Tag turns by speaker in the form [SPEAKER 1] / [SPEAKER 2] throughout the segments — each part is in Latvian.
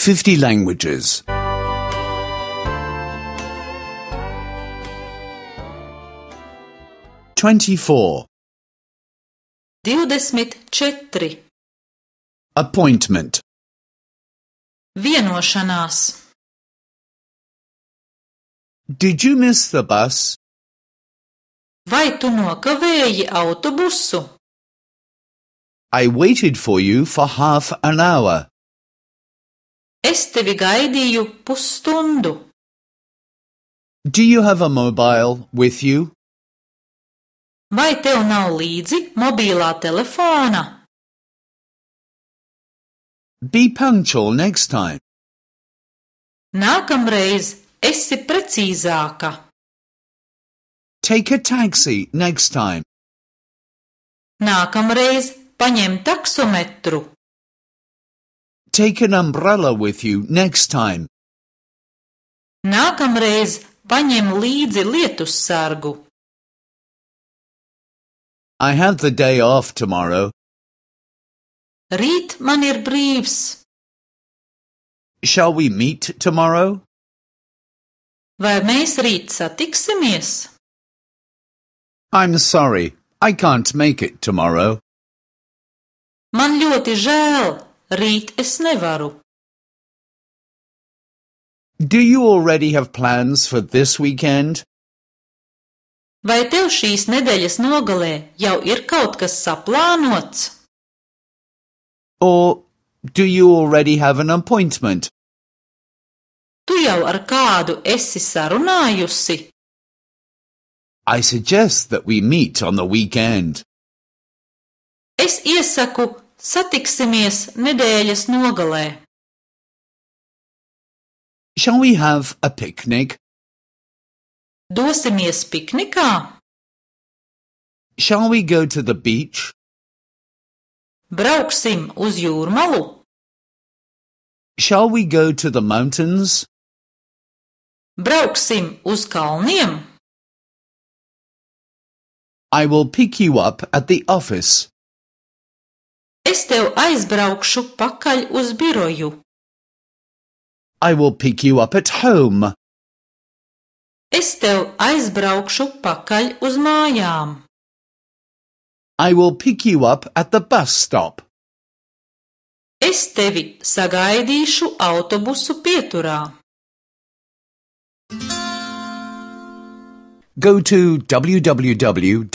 [SPEAKER 1] 50 languages. 24.
[SPEAKER 2] 24.
[SPEAKER 1] Appointment.
[SPEAKER 2] Vienošanās.
[SPEAKER 1] Did you miss the bus?
[SPEAKER 2] Vai tu nokavēji autobusu?
[SPEAKER 1] I waited for you for half an hour.
[SPEAKER 2] Es tevi gaidīju pusstundu.
[SPEAKER 1] Do you have a mobile with you?
[SPEAKER 2] Vai tev nav līdzi mobilā telefona?
[SPEAKER 1] Be punctual next time.
[SPEAKER 2] Nākamreiz esi precīzāka.
[SPEAKER 1] Take a taxi next time.
[SPEAKER 2] Nākamreiz paņem taksometru.
[SPEAKER 1] Take an umbrella with you next time.
[SPEAKER 2] Nākamreiz paņem līdzi lietussargu.
[SPEAKER 1] I have the day off tomorrow.
[SPEAKER 2] Rīt man ir brīvs.
[SPEAKER 1] Shall we meet tomorrow?
[SPEAKER 2] Vai mēs rīt satiksimies?
[SPEAKER 1] I'm sorry, I can't make it tomorrow.
[SPEAKER 2] Man ļoti žēl, rīt es nevaru.
[SPEAKER 1] Do you already have plans for this weekend?
[SPEAKER 2] Vai tev šīs nedēļas nogalē jau ir kaut kas saplānots?
[SPEAKER 1] Or do you already have an appointment?
[SPEAKER 2] Tu jau ar kādu esi sarunājusi?
[SPEAKER 1] I suggest that we meet on the weekend.
[SPEAKER 2] Es iesaku satiksimies nedēļas nogalē.
[SPEAKER 1] Shall we have a picnic?
[SPEAKER 2] Dosimies piknikā?
[SPEAKER 1] Shall we go to the beach?
[SPEAKER 2] Brauksim uz jūrmalu?
[SPEAKER 1] Shall we go to the mountains?
[SPEAKER 2] Brauksim uz kalniem?
[SPEAKER 1] I will pick you up at the office.
[SPEAKER 2] Es tev aizbraukšu pakaļ uz biroju.
[SPEAKER 1] I will pick you up at home.
[SPEAKER 2] Es tev aizbraukšu pakaļ uz mājām.
[SPEAKER 1] I will pick you up at the bus stop.
[SPEAKER 2] Es tevi sagaidīšu autobusu pieturā.
[SPEAKER 1] Go to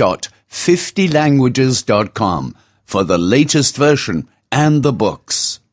[SPEAKER 1] www.50languages.com for the latest version and the books.